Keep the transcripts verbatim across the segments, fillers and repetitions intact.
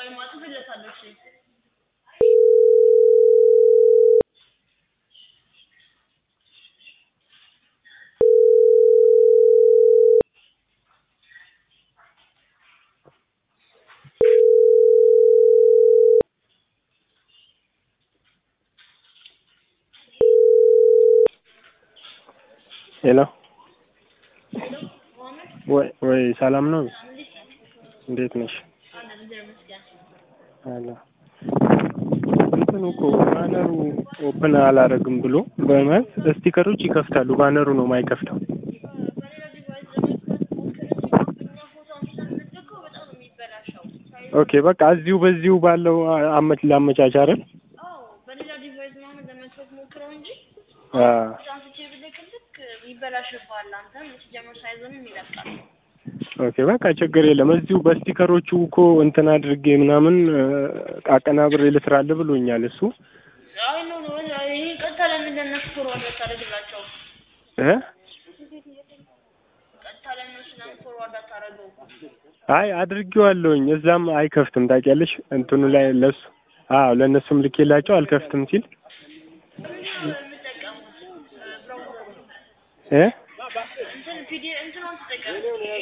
ቆይ ማጥፍለታለሁ እሺ ሄሎ ወይ ወይ ሰላም ነው እንዴት ነሽ አላ እንትን እኮ ባነሩ ኦፕን አላረግም ብሎ በመት ስቲከሮች ይከፍታሉ ባነሩ ነው የማይከፍተው ኦኬ በቃ እዚሁ በዚሁ ባለው አመት ላመቻች አይደል አዎ በሌላ ዲቫይስ ነው ለመጥፋት ሞክረው እንጂ አ ታንስቼ ብለክልክ ይበላሽባል አንተም ሲጀምር ሳይዘንም ይለቃል ኦኬ በቃ ችግር የለም እዚሁ በስቲከሮቹ እኮ እንትን አድርጌ ምናምን አቀናብሬ ልስራልህ ብሎኛል እሱ አይ ኖ ኖ ይሄ ቀጥታ ለምን ለነሱ ፎርዋርድ አታደርግላቸው እ ቀጥታ ለነሱ ለምን ፎርዋርድ አታረገው አይ አድርጌዋለሁኝ እዛም አይከፍትም ታውቂያለሽ እንትኑ ላይ ለሱ አዎ ለነሱም ልኬላቸው አልከፍትም ሲል እ እንትን ፒዲ እንትን ተጠቀም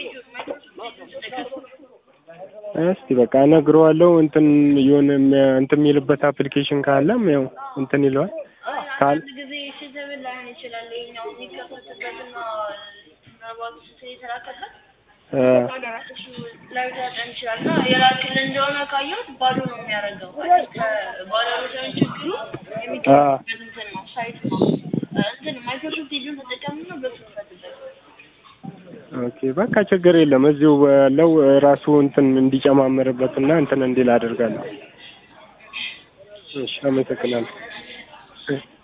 እስቲ በቃ እነግረዋለሁ እንትን የሆነ እንትን የሚልበት አፕሊኬሽን ካለም ያው እንትን ይለዋል ካል ጊዜ ሲተብል ላይሆን ይችላል የኛው የሚከፈትበትና ምናልባት ስለተላከበት እ ላይ ታጠን ይችላል እና የላክልን እንደሆነ ካየሁት ባዶ ነው የሚያደርገው ባዶ ነው ችግሩ የሚከፈትበት እንትን ነው ሳይት ነው እንትን ማይክሮሶፍት ኤጁን ተጠቀምና በሱ ፈትበት ኦኬ በቃ ችግር የለም እዚሁ ባለው ራሱ እንትን እንዲጨማመርበትና እንትን እንዲል አደርጋለሁ እሺ አመሰግናለሁ